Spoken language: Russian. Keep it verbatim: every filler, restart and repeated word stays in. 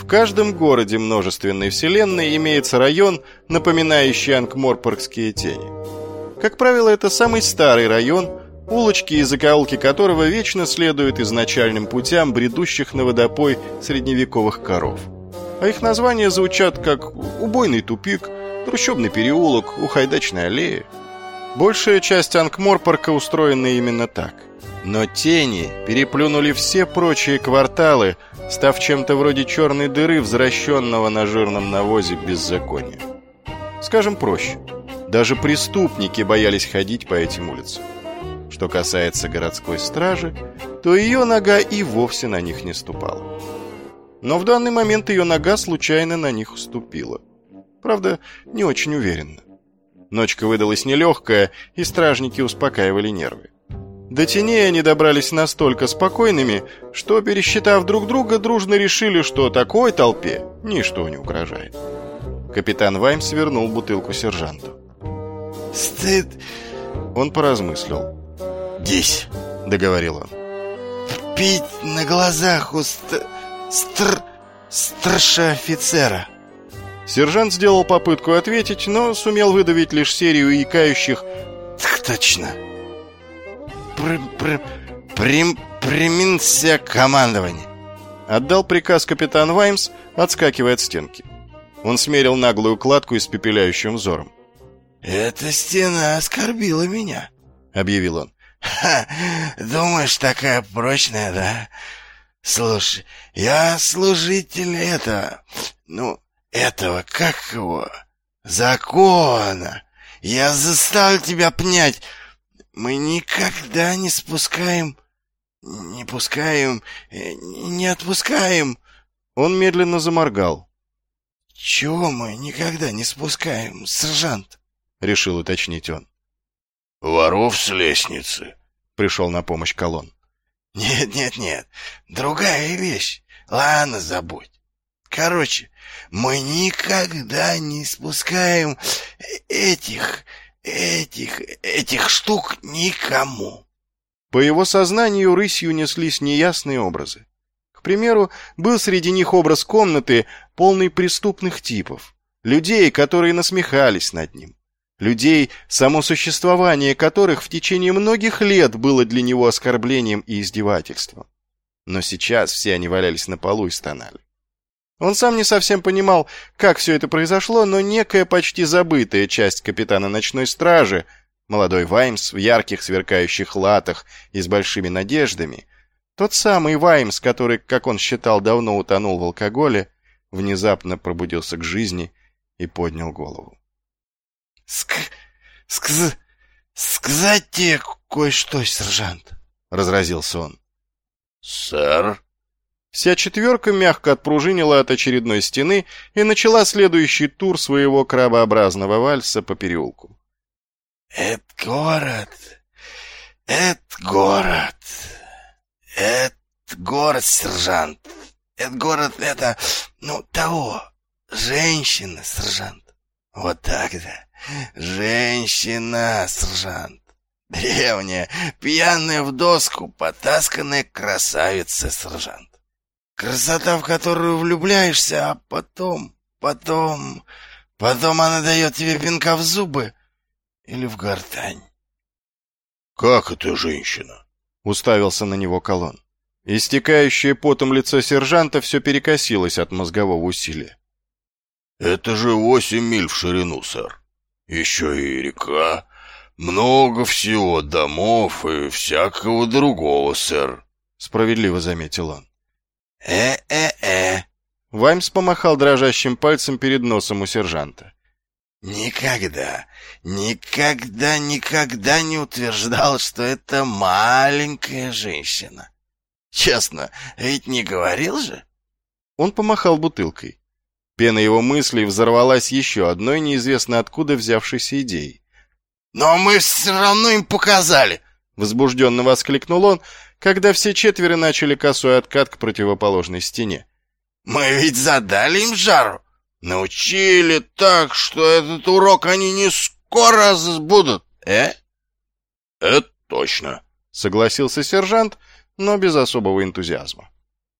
каждом городе множественной вселенной имеется район, напоминающий Анкморпоркские тени. Как правило, это самый старый район, улочки и закоулки которого вечно следуют изначальным путям бредущих на водопой средневековых коров. А их названия звучат как «убойный тупик», «трущобный переулок», «ухайдачная аллея». Большая часть Анкморпорка устроена именно так. Но тени переплюнули все прочие кварталы, став чем-то вроде черной дыры, взращенного на жирном навозе беззакония. Скажем проще, даже преступники боялись ходить по этим улицам. Что касается городской стражи, то ее нога и вовсе на них не ступала. Но в данный момент ее нога случайно на них уступила. Правда, не очень уверенно. Ночка выдалась нелегкая, и стражники успокаивали нервы. До теней они добрались настолько спокойными, что, пересчитав друг друга, дружно решили, что такой толпе ничто не угрожает. Капитан Ваймс свернул бутылку сержанту. «Стыд!» Он поразмыслил. «Десь!» — договорил он. «Пить на глазах у ст... стр... старшего офицера!» Сержант сделал попытку ответить, но сумел выдавить лишь серию икающих «Так точно!» Пр... Пр... Прим... Приминся командование. Отдал приказ капитан Ваймс, отскакивая от стенки. Он смерил наглую кладку испепеляющим взором. «Эта стена оскорбила меня», — объявил он. «Ха, думаешь, такая прочная, да? Слушай, я служитель этого, ну, этого, как его, закона. Я заставил тебя понять, мы никогда не спускаем, не пускаем, не отпускаем». Он медленно заморгал. «Чего мы никогда не спускаем, сержант?» — решил уточнить он. «Воров с лестницы», — пришел на помощь Колон. «Нет, нет, нет, другая вещь. Ладно, забудь. Короче, мы никогда не спускаем этих, этих, этих штук никому». По его сознанию рысью неслись неясные образы. К примеру, был среди них образ комнаты, полный преступных типов, людей, которые насмехались над ним. Людей, само существование которых в течение многих лет было для него оскорблением и издевательством. Но сейчас все они валялись на полу и стонали. Он сам не совсем понимал, как все это произошло, но некая почти забытая часть капитана ночной стражи, молодой Ваймс в ярких сверкающих латах и с большими надеждами, тот самый Ваймс, который, как он считал, давно утонул в алкоголе, внезапно пробудился к жизни и поднял голову. Ск... Скз... «Сказать тебе кое-что, сержант», — разразился он. «Сэр?» Вся четверка мягко отпружинила от очередной стены и начала следующий тур своего крабообразного вальса по переулку. «Это город, это город, это город, сержант, это город, это, ну, того, женщина, сержант, вот так, да». Женщина, сержант. Древняя, пьяная в доску, потасканная красавица, сержант. Красота, в которую влюбляешься, а потом, потом, потом она дает тебе пинка в зубы или в гортань. «Как это женщина?» — уставился на него Колон. Истекающее потом лицо сержанта все перекосилось от мозгового усилия. «Это же восемь миль в ширину, сэр. Еще и река, много всего, домов и всякого другого, сэр», — справедливо заметил он. «Э-э-э», — Ваймс помахал дрожащим пальцем перед носом у сержанта. «Никогда, никогда, никогда не утверждал, что это маленькая женщина. Честно, ведь не говорил же?» Он помахал бутылкой. Пена его мыслей взорвалась еще одной неизвестно откуда взявшейся идеей. «Но мы все равно им показали!» — возбужденно воскликнул он, когда все четверо начали косой откат к противоположной стене. «Мы ведь задали им жару! Научили так, что этот урок они не скоро забудут, э?» «Это точно!» — согласился сержант, но без особого энтузиазма.